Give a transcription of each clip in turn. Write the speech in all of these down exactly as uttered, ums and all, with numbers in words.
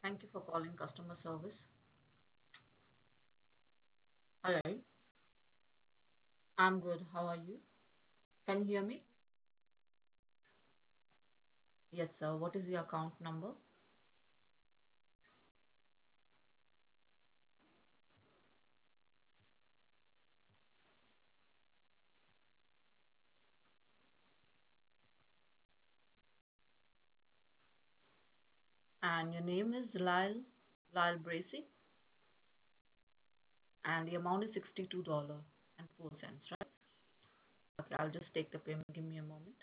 Thank you for calling customer service. All right, I'm good. How are you? Can you hear me? Yes, sir. What is the account number? And your name is Lyle, Lyle Bracy, and the amount is sixty-two dollars and four cents, right? Okay, I'll just take the payment. Give me a moment.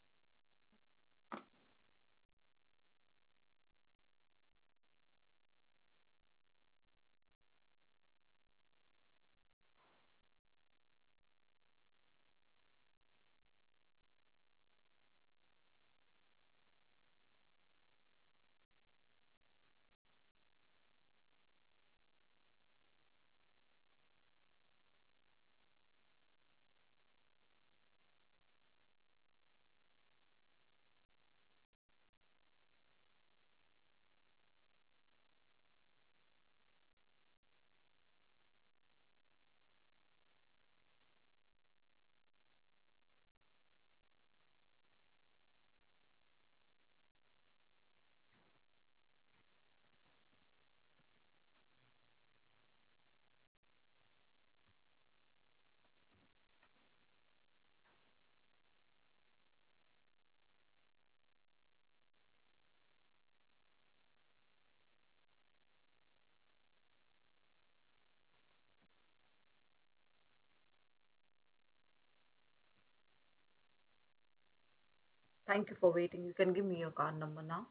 Thank you for waiting. You can give me your card number now.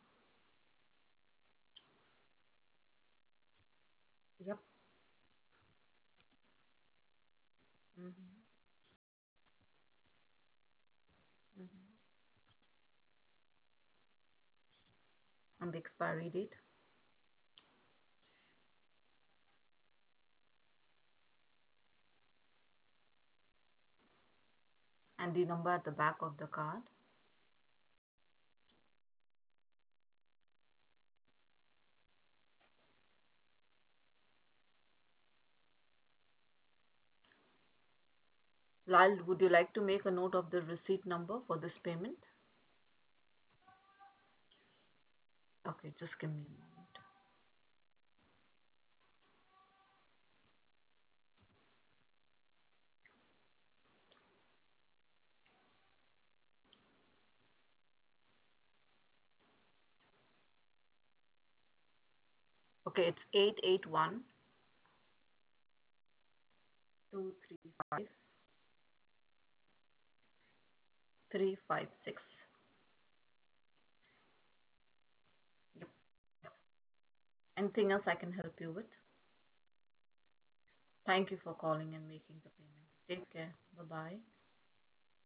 Yep. Mm-hmm. Mm-hmm. And the expiry date and the number at the back of the card. Lyle, would you like to make a note of the receipt number for this payment? Okay, just give me a moment. Okay, it's eight eight one two three five three five six. Yep. Anything else I can help you with? Thank you for calling and making the payment. Take care. Bye bye.